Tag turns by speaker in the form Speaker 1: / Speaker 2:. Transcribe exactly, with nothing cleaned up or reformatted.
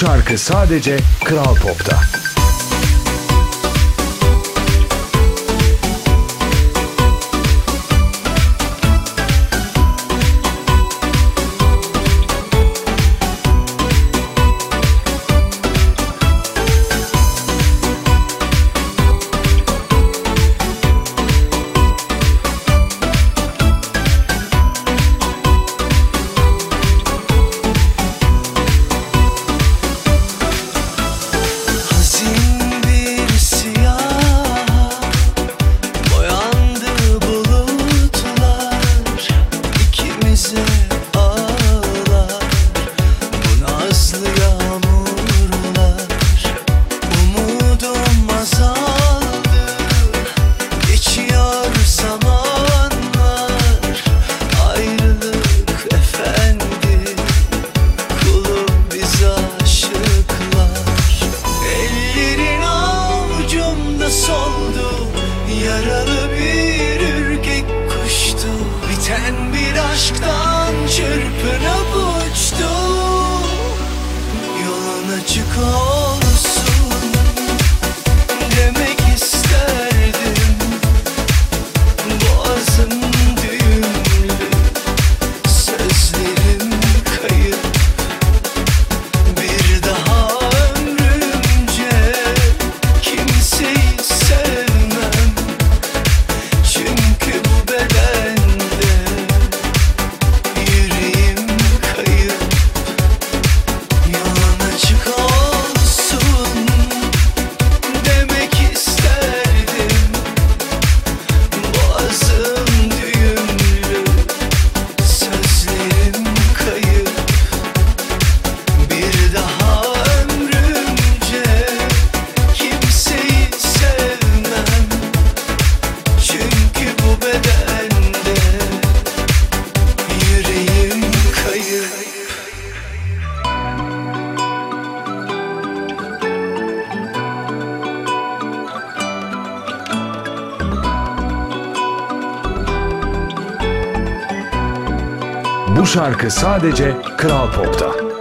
Speaker 1: şarkı sadece Kral Pop'ta.
Speaker 2: Yaralı bir ürkek kuştu, biten bir aşktan çırpınıp uçtu. Yolun açık olsun demek isterdim. Boğazım düğümlü, sözlerim kayıp. Bir daha ömrümce kimseyi sevmem. Çünkü bu bedende yüreğim kayıp. Yolun açık olsun demek isterdim. Boğazım düğümlü, sözlerim kayıp. Bir daha ömrümce kimseyi sevmem. Çünkü bu bedende yüreğim kayıp.
Speaker 1: Bu şarkı sadece Kral Pop'ta.